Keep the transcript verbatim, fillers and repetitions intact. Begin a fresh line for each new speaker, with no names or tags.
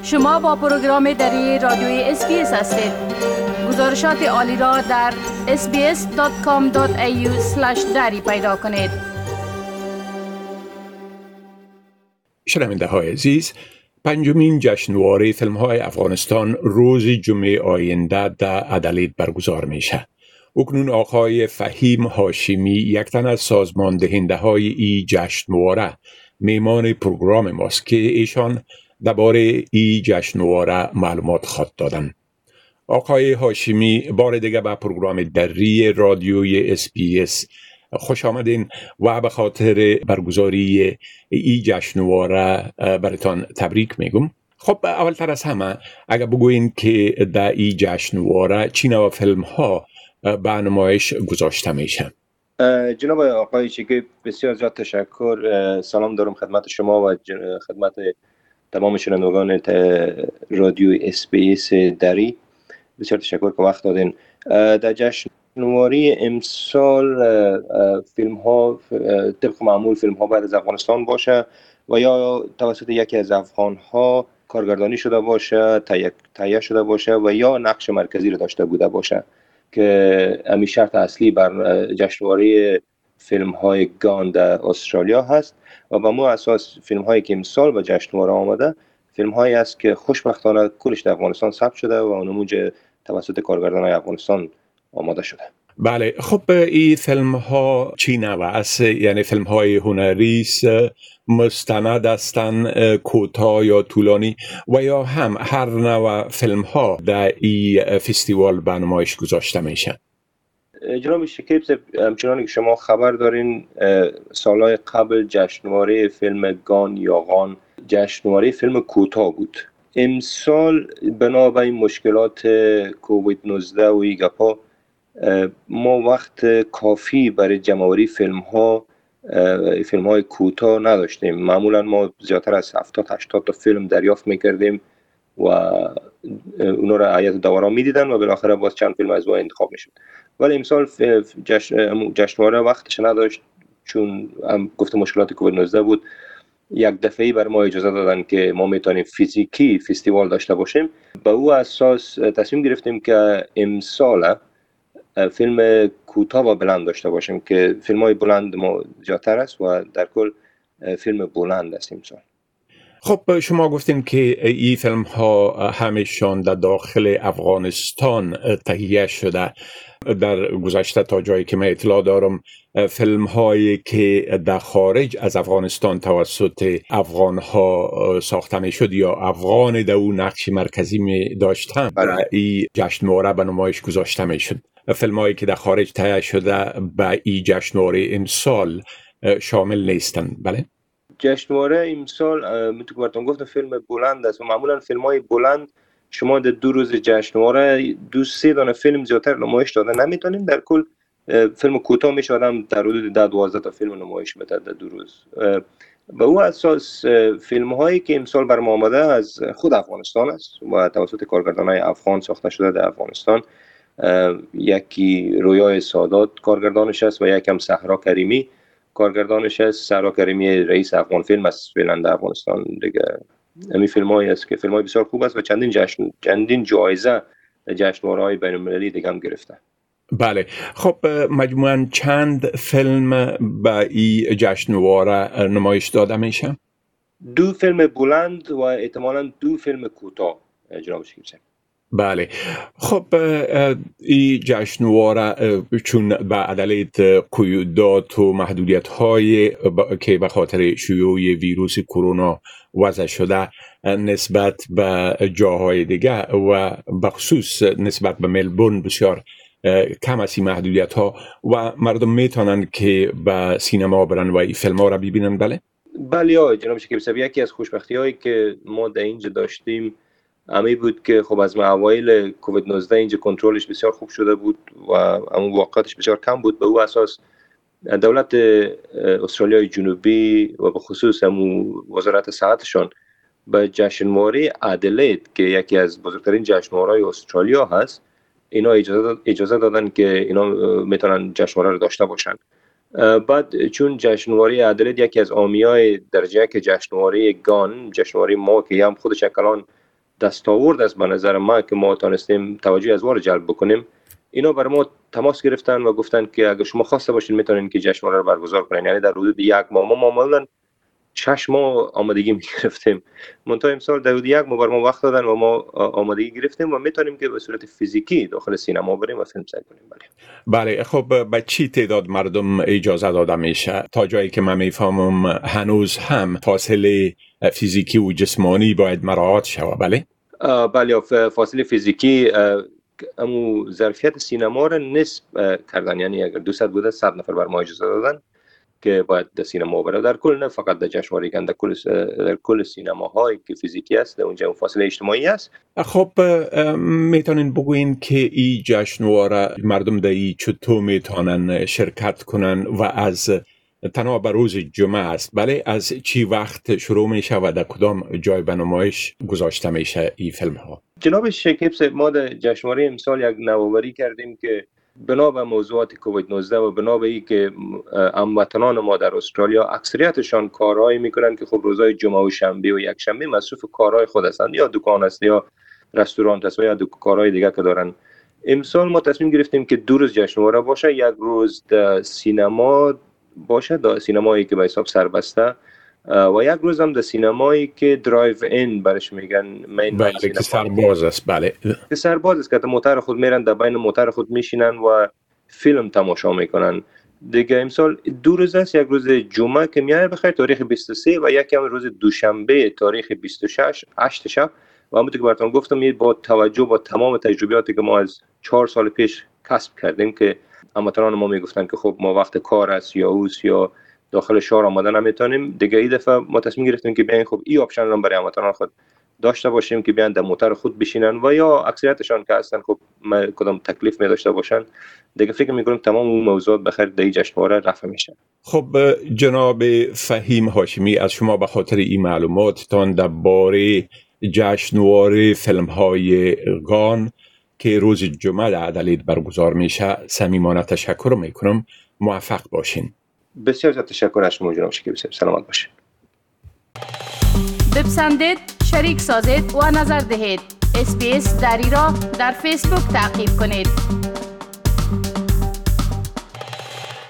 شما با پروگرام دری رادیوی اس بی اس هستید. گزارشات عالی را در اس بی اس دات کام دات ای یو اسلش دری پیدا کنید.
شنونده های عزیز، پنجمین جشنواره فیلم های افغانستان روز جمعه آینده در ادلید برگزار میشه. اکنون آقای فهیم هاشمی، یک تن از سازمان دهنده های ای جشنواره، میمان پروگرام ماست که ایشان درباره ای جشنواره معلومات خواهد دادن. آقای هاشمی، بار دیگه به پروگرام دری رادیوی اس بی اس خوش آمدین و به خاطر برگزاری ای جشنواره براتان تبریک میگم. خب اولتر از همه اگر بگوین که در ای جشنواره چی نوع فیلم ها به نمایش گذاشته میشن؟
جناب آقای شکیب، بسیار زیاد تشکر. سلام دارم خدمت شما و خدمت تمام شنوندگان رادیو اس بی اس دری. بسیار تشکر که وقت دادین. در جشنواره امسال فیلم ها طبق معمول فیلم ها بعد از افغانستان باشه و یا توسط یکی از افغان ها کارگردانی شده باشه، تهیه شده باشه و یا نقش مرکزی رو داشته بوده باشه که همین شرط اصلی بر جشنواره فیلم های گان در استرالیا هست و با مو اساس فیلم هایی که امسال به جشنواره آمده فیلم هایی است که خوشبختانه کلش در افغانستان ثبت شده و نموج توسط کارگردانان افغانستان آماده شده.
بله، خب این فیلم ها چی نوع است؟ یعنی فیلم های هنری است، مستند هستند، کوتاه یا طولانی و یا هم هر نوع فیلم ها در این فستیوال به نمایش گذاشته میشن؟
جناب شکیب، همچنان که شما خبر دارین سالهای قبل جشنواره فیلم گان یا غان جشنواره فیلم کوتاه بود. امسال بنابر این مشکلات کووید نوزده و این گپا ما وقت کافی برای جمع‌آوری فیلم ها فیلم های کوتاه نداشتیم. معمولا ما زیادتر از هفتاد هشتاد تا فیلم دریافت میکردیم و اونا را هیئت داوران میدیدن و بالاخره باز چند فیلم از اون انتخاب میشد. ولی امسال جشن جشنواره وقتش نداشت، چون هم گفته مشکلات کووید نوزده بود. یک دفعه‌ای برای ما اجازه دادن که ما میتونیم فیزیکی فستیوال داشته باشیم. به او اساس تصمیم گرفتیم که امسال فیلم کوتاه و بلند داشته باشیم که فیلم های بلند ما زیادتر است و در کل فیلم بلند است امسال.
خب شما گفتین که این فیلم ها همیشان در داخل افغانستان تهیه شده. در گذشته تا جایی که من اطلاع دارم فیلم هایی که در خارج از افغانستان توسط افغان ها ساخته می شد یا افغان در اون نقش مرکزی می داشتن برای این جشنواره به نمایش گذاشته می شد. فیلم هایی که در خارج تهیه شده به این جشنواره امسال شامل نیستند. بله؟
جشنواره امسال میتونم براتون گفتم فیلم بلند است و معمولا فیلم های بلند شما در دو روز جشنواره دو سه دانه فیلم زیادتر نمایش داده نمیتونین. در کل فیلم کوتاه میشه آدم در حدود ده دوازده تا فیلم نمایش بده در دو روز. به او اساس فیلم هایی که امسال برام آمده از خود افغانستان است و توسط کارگردانای افغان ساخته شده در افغانستان. یکی رویای سادات کارگردانش است و یکم صحرا کریمی کارگردانش است. صحرا کریمی رئیس افغان فیلم است فعلا در افغانستان دیگه. همین فیلمایی است که فیلمای بسیار خوب است و چندین جشن چندین جایزه جشنواره‌های بین‌المللی دیگه هم گرفته.
بله، خب مجموعاً چند فیلم به این جشنواره نمایش داده میشه؟
دو فیلم بلند و احتمالاً دو فیلم کوتاه جناب شکیب.
بله، خب این جشنواره چون به ادلید قیودات و محدودیت های که به خاطر شیوع ویروس کرونا وضع شده نسبت به جاهای دیگه و بخصوص نسبت به ملبورن بسیار کم از این محدودیت ها و مردم میتونن که به سینما برن و این فیلم ها را ببینن. بله؟
بله ها جناب شکیب صاحب، یکی از خوشبختی هایی که ما در اینجا داشتیم امی بود که خب از اوایل کووید نوزده اینجا کنترلش بسیار خوب شده بود و اون واقعاتش بسیار کم بود. به او اساس دولت استرالیای جنوبی و به خصوص همون وزارت صحتشان به جشنواره ادلید که یکی از بزرگترین جشنواره‌های استرالیا هست اینا اجازه اجازه دادن که اینا میتونن جشنواره رو داشته باشن. بعد چون جشنواره ادلید یکی از عامیای درجه یک جشنواره گان جشنواره ما که هم خودش کلان دستاورد است به نظر ما که ما تانستیم توجه از وار جلب بکنیم. اینا بر ما تماس گرفتن و گفتن که اگر شما خواسته باشین میتونین که جشنواره رو برگزار کنین. یعنی در حدود یک ماه، ما معمولا شش ماه آمادگی میگرفتیم، منتها امسال در حدود یک ماه بر ما وقت دادن و ما آمادگی گرفتیم و میتونیم که به صورت فیزیکی داخل سینما بریم و فیلم سازی کنیم.
بله بله. خب به چی تعداد مردم اجازه داده میشه؟ تا جایی که من میفهمم هنوز هم فاصله فیزیکی و جسمانی باید مراعات شود. بله
بله، فاصله فیزیکی امو ظرفیت سینما را نصف کردن، یعنی اگر دویست بوده صد نفر بر ما اجازه دادن که باید در سینما بره. در کل نه فقط در جشنواره کن، در کل در کل سینماهایی که فیزیکی است اونجا فاصله اجتماعی است.
خب میتونین بگوین که این جشنواره مردم در این چطور میتونن شرکت کنن و از تنها به روز جمعه است؟ بله، از چی وقت شروع میشه و در کدام جای به نمایش گذاشته میشه این فیلم ها؟
جناب شکیب صاحب، ما در جشنواره امسال یک نوآوری کردیم که بنا به موضوعات کووید نوزده و بنا به این که هموطنان ما در استرالیا اکثریتشان کارهایی میکنن که خب روزهای جمعه و شنبه و یک شنبه مصروف کارهای خود هستند، یا دکان است یا رستوران است یا کارهای دیگه که دارن. امسال ما تصمیم گرفتیم که دو روز جشنواره باشه، یک روز در سینما باشه، در سینمایی که به حساب سربسته، و یک روز هم در سینمایی که درایو این برش میگن، مین
بله که سرباز است. بله
که سرباز است که موتر خود میرن در بین موتر خود میشینن و فیلم تماشا میکنن. دیگه امسال دو روز است، یک روز جمعه که میاد بخیر تاریخ بیست و سه و یک هم روز دوشنبه تاریخ بیست و شش هشت شب. و همونطور که براتون گفتم با توجه با تمام تجربیاتی که ما از چهار سال پیش کسب کردیم که هموطنان ما میگفتن که خب ما وقت کار است یا اوس یا داخل شهر آمدن نمیتونیم، دیگه این دفعه ما تصمیم گرفتیم که بیاین خب این آپشن رو برای هموطنان خود داشته باشیم که بیان در موتر خود بشینن و یا اکثریتشان که هستن خب کدام تکلیف می داشته باشن. دیگه فکر میکنم تمام اون موضوعات بخیر در این جشنواره رفع میشه.
خب جناب فهیم هاشمی، از شما به خاطر این معلوماتتان درباره جشنواره فیلم های گان که روز جمعه در ادلید برگزار میشه صمیمانه تشکر میکنم. موفق باشین.
بسیار زیاد تشکر از شما جناب شکیب صاحب. سلامت باشین.
بپسندید، شریک سازید و نظر دهید. اس بی اس دری را در فیسبوک تعقیب کنید.